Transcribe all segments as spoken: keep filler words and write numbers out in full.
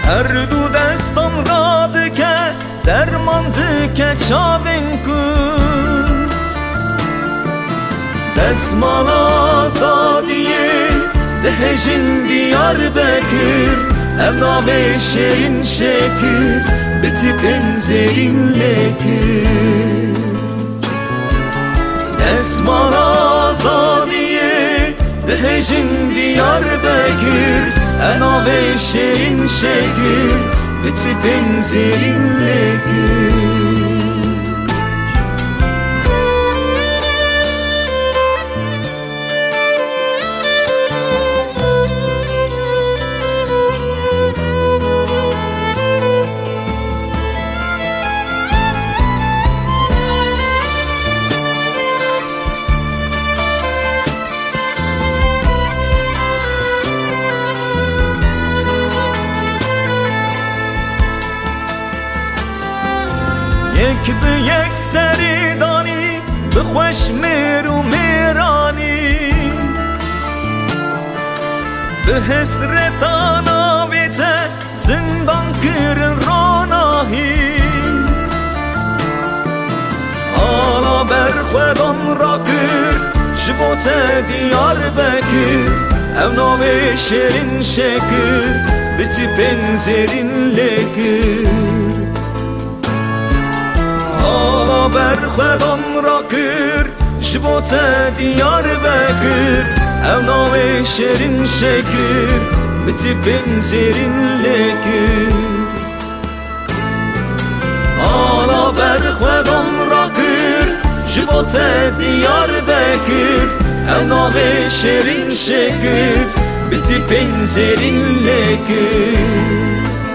هر دو دستم را دکه درمان دکه چاوین کن دستمان آزادیه دهجین دیار بکر امنا به شیرین شکر به تیپن زیرین لکر دستمان آزادیه دهجین دیار بکر انا به شیرین شکر به تیپن زیرین لکر یک به یک سریدانی به خوش میر و میرانی به حسرتان آویت زندان کرن راناهی حالا بر خودم را کرد شبوت دیار بکر اونا به شیرین شکر به تیپن زیرین لکر حالا بر خودم را کرد شبوت دیار بکر اونا به شیرین شکر به تیپن زیرین لکر حالا بر خودم را کرد شبوت دیار بکر اونا به شیرین شکر به تیپن زیرین لکر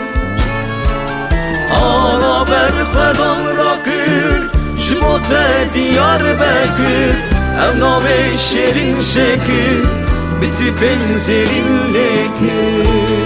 حالا بر خودم را کرد شبوت دیار بکر اونا به شیرین شکر به تیپن زیرین لکر